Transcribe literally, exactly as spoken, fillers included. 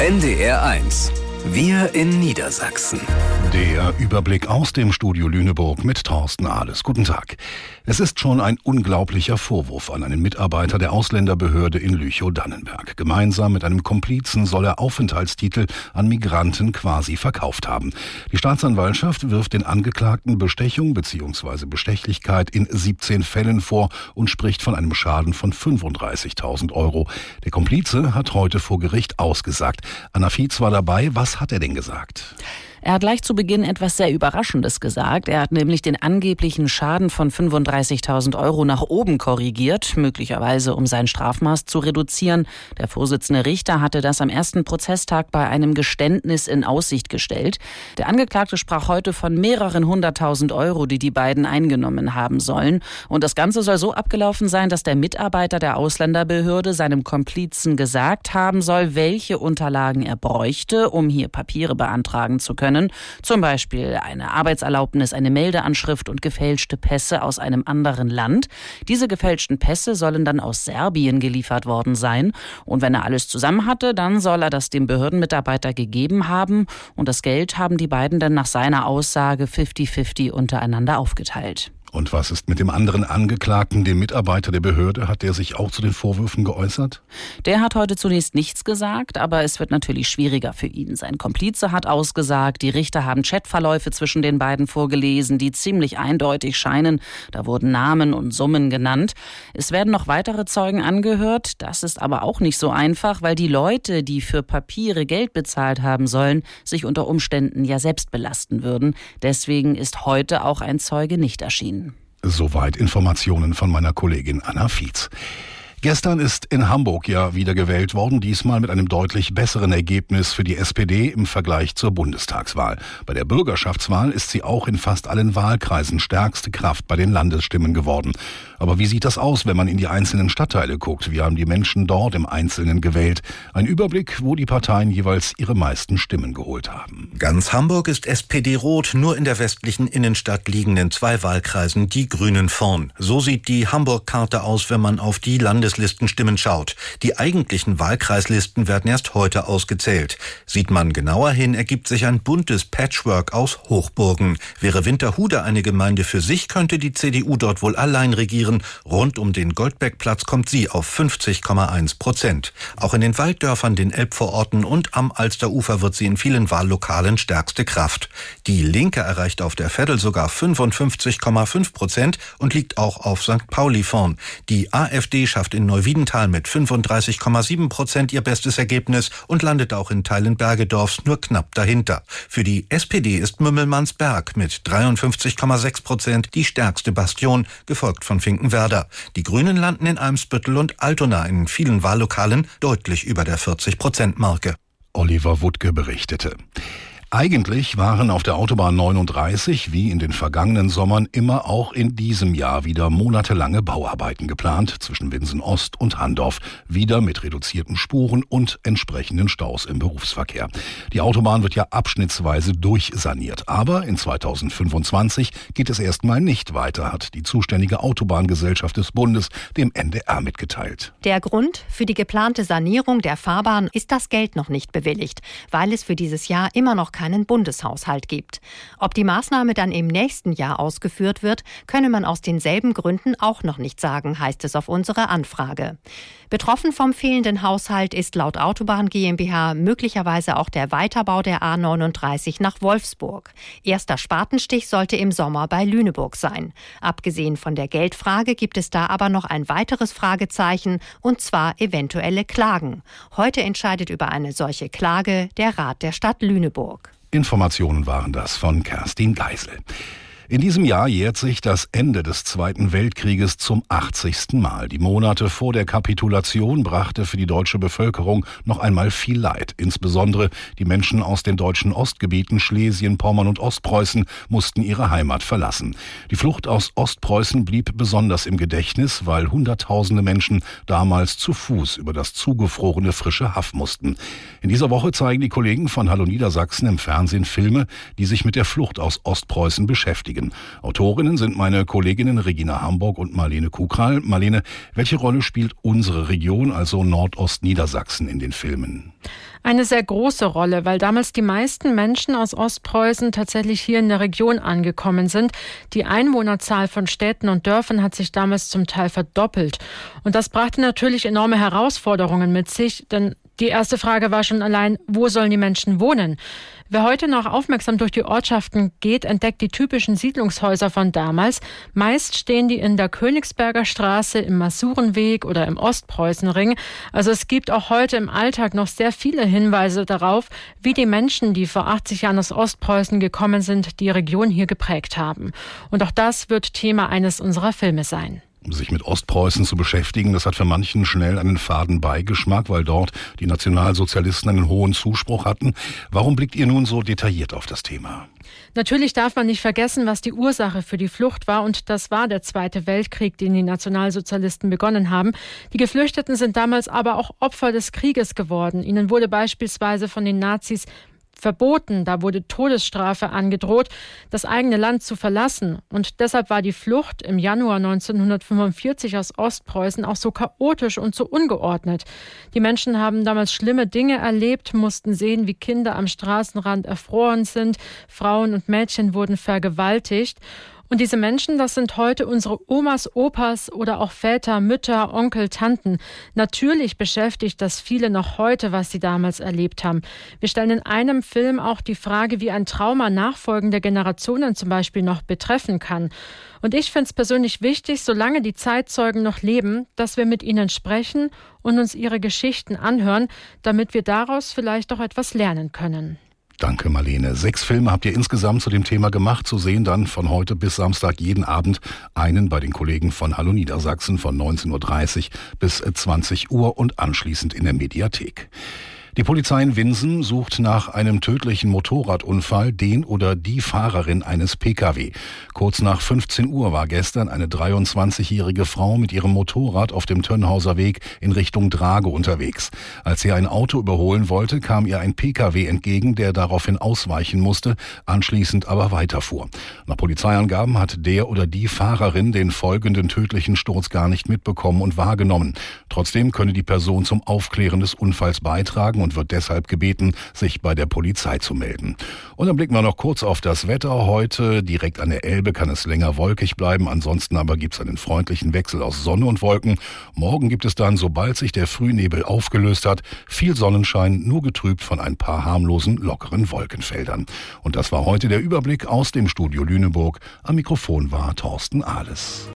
N D R eins. Wir in Niedersachsen. Der Überblick aus dem Studio Lüneburg mit Thorsten Ahles. Guten Tag. Es ist schon ein unglaublicher Vorwurf an einen Mitarbeiter der Ausländerbehörde in Lüchow-Dannenberg. Gemeinsam mit einem Komplizen soll er Aufenthaltstitel an Migranten quasi verkauft haben. Die Staatsanwaltschaft wirft den Angeklagten Bestechung bzw. Bestechlichkeit in siebzehn Fällen vor und spricht von einem Schaden von fünfunddreißigtausend Euro. Der Komplize hat heute vor Gericht ausgesagt. Anna Fietz war dabei. Was hat er denn gesagt? Er hat gleich zu Beginn etwas sehr Überraschendes gesagt. Er hat nämlich den angeblichen Schaden von fünfunddreißigtausend Euro nach oben korrigiert, möglicherweise um sein Strafmaß zu reduzieren. Der Vorsitzende Richter hatte das am ersten Prozesstag bei einem Geständnis in Aussicht gestellt. Der Angeklagte sprach heute von mehreren hunderttausend Euro, die die beiden eingenommen haben sollen. Und das Ganze soll so abgelaufen sein, dass der Mitarbeiter der Ausländerbehörde seinem Komplizen gesagt haben soll, welche Unterlagen er bräuchte, um hier Papiere beantragen zu können. Zum Beispiel eine Arbeitserlaubnis, eine Meldeanschrift und gefälschte Pässe aus einem anderen Land. Diese gefälschten Pässe sollen dann aus Serbien geliefert worden sein. Und wenn er alles zusammen hatte, dann soll er das dem Behördenmitarbeiter gegeben haben. Und das Geld haben die beiden dann nach seiner Aussage fifty fifty untereinander aufgeteilt. Und was ist mit dem anderen Angeklagten, dem Mitarbeiter der Behörde? Hat der sich auch zu den Vorwürfen geäußert? Der hat heute zunächst nichts gesagt, aber es wird natürlich schwieriger für ihn. Sein Komplize hat ausgesagt, die Richter haben Chatverläufe zwischen den beiden vorgelesen, die ziemlich eindeutig scheinen. Da wurden Namen und Summen genannt. Es werden noch weitere Zeugen angehört. Das ist aber auch nicht so einfach, weil die Leute, die für Papiere Geld bezahlt haben sollen, sich unter Umständen ja selbst belasten würden. Deswegen ist heute auch ein Zeuge nicht erschienen. Soweit Informationen von meiner Kollegin Anna Fietz. Gestern ist in Hamburg ja wieder gewählt worden, diesmal mit einem deutlich besseren Ergebnis für die S P D im Vergleich zur Bundestagswahl. Bei der Bürgerschaftswahl ist sie auch in fast allen Wahlkreisen stärkste Kraft bei den Landesstimmen geworden. Aber wie sieht das aus, wenn man in die einzelnen Stadtteile guckt? Wie haben die Menschen dort im Einzelnen gewählt? Ein Überblick, wo die Parteien jeweils ihre meisten Stimmen geholt haben. Ganz Hamburg ist S P D-rot, nur in der westlichen Innenstadt liegen in zwei Wahlkreisen die Grünen vorn. So sieht die Hamburg-Karte aus, wenn man auf die Landeslistensstimmen schaut. Die eigentlichen Wahlkreislisten werden erst heute ausgezählt. Sieht man genauer hin, ergibt sich ein buntes Patchwork aus Hochburgen. Wäre Winterhude eine Gemeinde für sich, könnte die C D U dort wohl allein regieren. Rund um den Goldbeckplatz kommt sie auf fünfzig Komma eins Prozent. Auch in den Walddörfern, den Elbvororten und am Alsterufer wird sie in vielen Wahllokalen stärkste Kraft. Die Linke erreicht auf der Veddel sogar fünfundfünfzig Komma fünf Prozent und liegt auch auf Sankt Pauli vorn. Die AfD schafft in Neuwiedental mit fünfunddreißig Komma sieben Prozent ihr bestes Ergebnis und landet auch in Teilen Bergedorfs nur knapp dahinter. Für die S P D ist Mümmelmannsberg mit dreiundfünfzig Komma sechs Prozent die stärkste Bastion, gefolgt von Finkenwerder. Die Grünen landen in Eimsbüttel und Altona in vielen Wahllokalen deutlich über der vierzig Prozent Marke. Oliver Wuttke berichtete. Eigentlich waren auf der Autobahn neununddreißig, wie in den vergangenen Sommern, immer auch in diesem Jahr wieder monatelange Bauarbeiten geplant zwischen Winsen-Ost und Handorf, wieder mit reduzierten Spuren und entsprechenden Staus im Berufsverkehr. Die Autobahn wird ja abschnittsweise durchsaniert, aber in zweitausendfünfundzwanzig geht es erstmal nicht weiter, hat die zuständige Autobahngesellschaft des Bundes dem N D R mitgeteilt. Der Grund für die geplante Sanierung der Fahrbahn ist das Geld noch nicht bewilligt, weil es für dieses Jahr immer noch kein keinen Bundeshaushalt gibt. Ob die Maßnahme dann im nächsten Jahr ausgeführt wird, könne man aus denselben Gründen auch noch nicht sagen, heißt es auf unsere Anfrage. Betroffen vom fehlenden Haushalt ist laut Autobahn GmbH möglicherweise auch der Weiterbau der A neununddreißig nach Wolfsburg. Erster Spatenstich sollte im Sommer bei Lüneburg sein. Abgesehen von der Geldfrage gibt es da aber noch ein weiteres Fragezeichen, und zwar eventuelle Klagen. Heute entscheidet über eine solche Klage der Rat der Stadt Lüneburg. Informationen waren das von Kerstin Geisel. In diesem Jahr jährt sich das Ende des Zweiten Weltkrieges zum achtzigsten Mal. Die Monate vor der Kapitulation brachte für die deutsche Bevölkerung noch einmal viel Leid. Insbesondere die Menschen aus den deutschen Ostgebieten Schlesien, Pommern und Ostpreußen mussten ihre Heimat verlassen. Die Flucht aus Ostpreußen blieb besonders im Gedächtnis, weil Hunderttausende Menschen damals zu Fuß über das zugefrorene frische Haff mussten. In dieser Woche zeigen die Kollegen von Hallo Niedersachsen im Fernsehen Filme, die sich mit der Flucht aus Ostpreußen beschäftigen. beschäftigen. Autorinnen sind meine Kolleginnen Regina Hamburg und Marlene Kukral. Marlene, welche Rolle spielt unsere Region, also Nordostniedersachsen, in den Filmen? Eine sehr große Rolle, weil damals die meisten Menschen aus Ostpreußen tatsächlich hier in der Region angekommen sind. Die Einwohnerzahl von Städten und Dörfern hat sich damals zum Teil verdoppelt. Und das brachte natürlich enorme Herausforderungen mit sich, denn die erste Frage war schon allein, wo sollen die Menschen wohnen? Wer heute noch aufmerksam durch die Ortschaften geht, entdeckt die typischen Siedlungshäuser von damals. Meist stehen die in der Königsberger Straße, im Masurenweg oder im Ostpreußenring. Also es gibt auch heute im Alltag noch sehr viele Hinweise darauf, wie die Menschen, die vor achtzig Jahren aus Ostpreußen gekommen sind, die Region hier geprägt haben. Und auch das wird Thema eines unserer Filme sein. Sich mit Ostpreußen zu beschäftigen, das hat für manchen schnell einen faden Beigeschmack, weil dort die Nationalsozialisten einen hohen Zuspruch hatten. Warum blickt ihr nun so detailliert auf das Thema? Natürlich darf man nicht vergessen, was die Ursache für die Flucht war, und das war der Zweite Weltkrieg, den die Nationalsozialisten begonnen haben. Die Geflüchteten sind damals aber auch Opfer des Krieges geworden. Ihnen wurde beispielsweise von den Nazis verboten, da wurde Todesstrafe angedroht, das eigene Land zu verlassen. Und deshalb war die Flucht im Januar neunzehnhundertfünfundvierzig aus Ostpreußen auch so chaotisch und so ungeordnet. Die Menschen haben damals schlimme Dinge erlebt, mussten sehen, wie Kinder am Straßenrand erfroren sind, Frauen und Mädchen wurden vergewaltigt. Und diese Menschen, das sind heute unsere Omas, Opas oder auch Väter, Mütter, Onkel, Tanten. Natürlich beschäftigt das viele noch heute, was sie damals erlebt haben. Wir stellen in einem Film auch die Frage, wie ein Trauma nachfolgende Generationen zum Beispiel noch betreffen kann. Und ich finde es persönlich wichtig, solange die Zeitzeugen noch leben, dass wir mit ihnen sprechen und uns ihre Geschichten anhören, damit wir daraus vielleicht auch etwas lernen können. Danke, Marlene. Sechs Filme habt ihr insgesamt zu dem Thema gemacht. Zu sehen dann von heute bis Samstag jeden Abend einen bei den Kollegen von Hallo Niedersachsen von neunzehn Uhr dreißig bis zwanzig Uhr und anschließend in der Mediathek. Die Polizei in Winsen sucht nach einem tödlichen Motorradunfall den oder die Fahrerin eines Pkw. Kurz nach fünfzehn Uhr war gestern eine dreiundzwanzigjährige Frau mit ihrem Motorrad auf dem Tönhauser Weg in Richtung Drage unterwegs. Als sie ein Auto überholen wollte, kam ihr ein Pkw entgegen, der daraufhin ausweichen musste, anschließend aber weiterfuhr. Nach Polizeiangaben hat der oder die Fahrerin den folgenden tödlichen Sturz gar nicht mitbekommen und wahrgenommen. Trotzdem könne die Person zum Aufklären des Unfalls beitragen und wird deshalb gebeten, sich bei der Polizei zu melden. Und dann blicken wir noch kurz auf das Wetter. Heute direkt an der Elbe kann es länger wolkig bleiben, ansonsten aber gibt es einen freundlichen Wechsel aus Sonne und Wolken. Morgen gibt es dann, sobald sich der Frühnebel aufgelöst hat, viel Sonnenschein, nur getrübt von ein paar harmlosen, lockeren Wolkenfeldern. Und das war heute der Überblick aus dem Studio Lüneburg. Am Mikrofon war Thorsten Ahles.